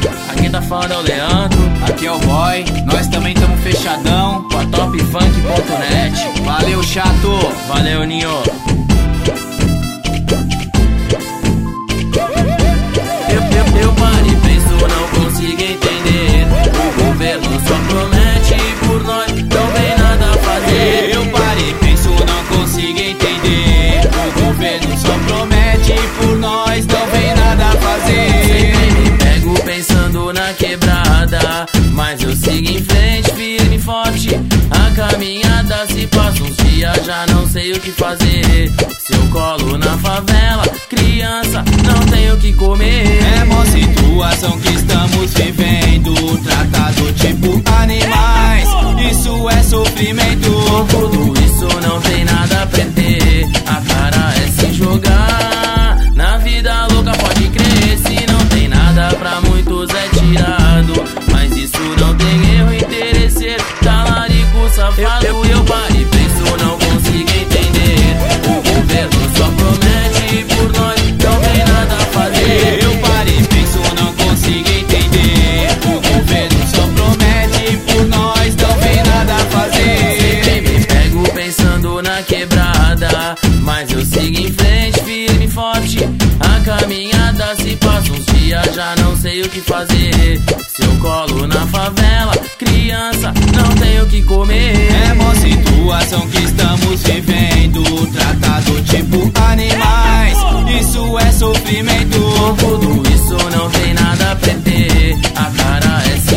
Aqui tá falando é o Leandro. Aqui é o Boy, nós também tamo fechadão com a topfunk.net. Valeu, chato. Valeu, Ninho. Eu paro e penso, não consigo entender. O governo só promete e por nós não vem nada a fazer. Eu paro e penso, não consigo entender. O governo só promete e por nós não vem nada a fazer. Sempre me pego pensando na quebrada, mas eu sigo em frente, firme e forte. A caminhada se passa uns dias, já não sei o que fazer. Se eu colo na favela, criança, não tenho o que comer. É mó situação que estamos vivendo, tratado tipo animais, isso é sofrimento. Com tudo isso não tem nada a prender, a cara é se jogar. Na vida louca pode crer, se não tem nada pra muitos é tirado. Mas isso não tem erro, interesseiro, talarico, safado. Eu paro e penso, não consigo entender. O governo só promete e por nós não tem nada a fazer. Eu paro e penso, não consigo entender. O governo só promete e por nós não vem nada a fazer. Sempre me pego pensando na quebrada, mas eu sigo em frente, firme e forte. A caminhada se passa uns dias, já não sei o que fazer. Se eu colo na favela, criança, não tenho o que comer. É mó situação que estamos vivendo, tratado tipo animais, isso é sofrimento. Com tudo isso não tem nada a prender, a cara é se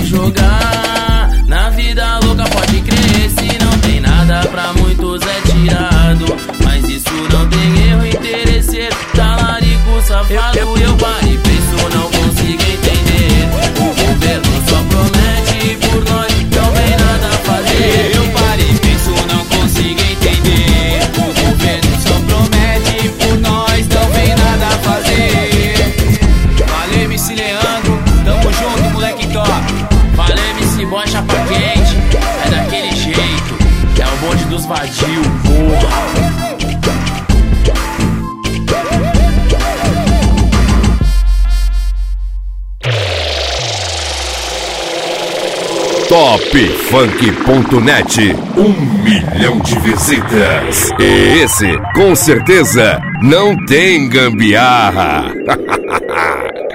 jogar. Na vida louca pode crer, se não tem nada pra muitos é tirado. Mas isso não tem erro, interesseiro, talarico, safado. Eu paro e penso, não consigo entender. O governo só promete e por nós não vem nada a fazer. Eu paro e penso, não consigo entender. O governo só promete e por nós não vem nada a fazer. Valeu, MC Leandro, tamo junto, moleque top. Valeu, MC Boy, chapa quente, é daquele jeito, é o bonde dos vadio, porra. Topfunk.net, 1 milhão de visitas. E esse, com certeza, não tem gambiarra.